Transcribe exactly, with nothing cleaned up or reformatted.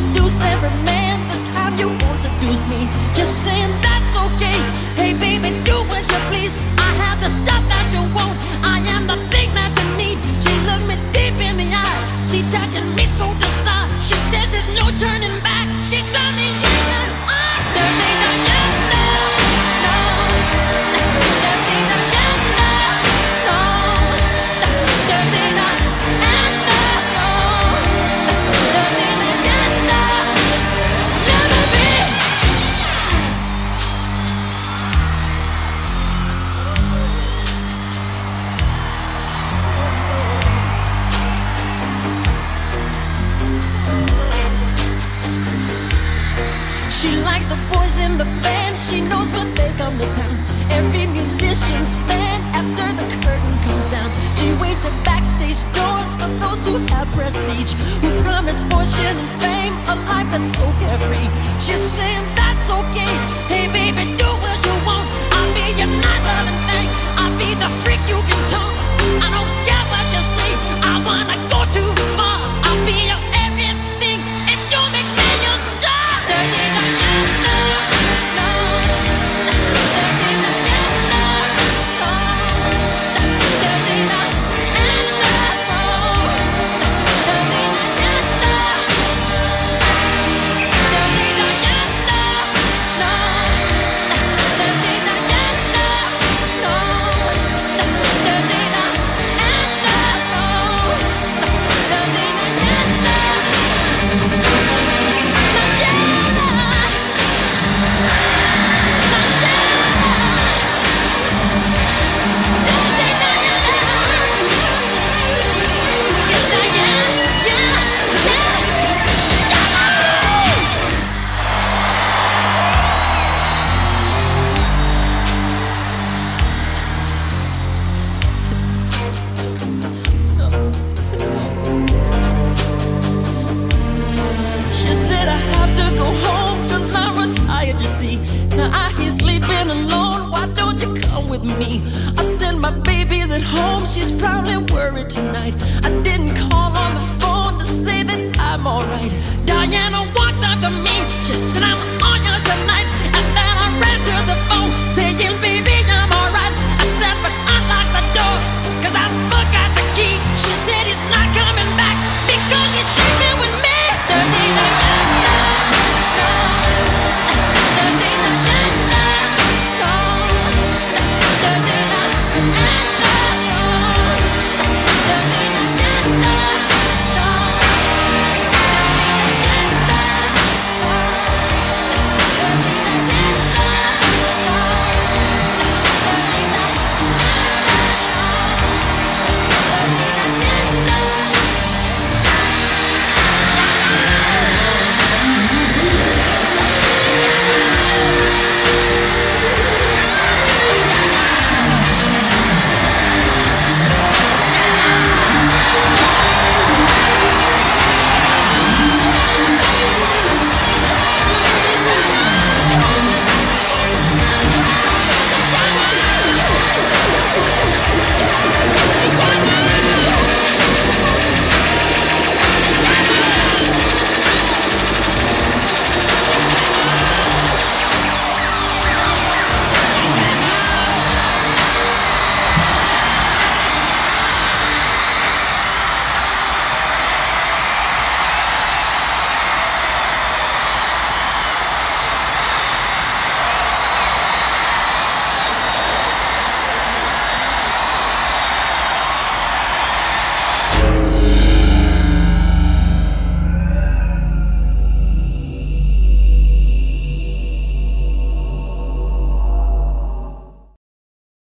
seduce every man. This time you won't seduce me. You're saying that's okay. Hey baby, do as you please. I have the stuff that you want. I am the thing that you need. She looked me deep in the eyes. She touching me so to start. She says there's no turning back. She got me yelling. Ah, dirty Diana. No, dirty Diana. No, dirty Diana. No, dirty Diana. Let me be. She likes the boys in the band. She knows when they come to town. Every musician's fan after the curtain comes down. She waits at backstage doors for those who have prestige, who promise fortune and fame, a life that's so carefree. She's saying that's okay. Hey baby, do what you want. I'll be your night-loving thing. I'll be the freak you can talk. I don't care what you say. I wanna go too far. I'll be your everything. If you make me your star. Dirty Diana. No, dirty Diana. No, dirty Diana. No, dirty Diana. Dirty Diana. No, dirty Diana. No, dirty Diana. She said I have to go home, cause I'm retired, you see. Now I hear sleeping alone, why don't you come with me? I said my baby's at home, she's probably worried tonight.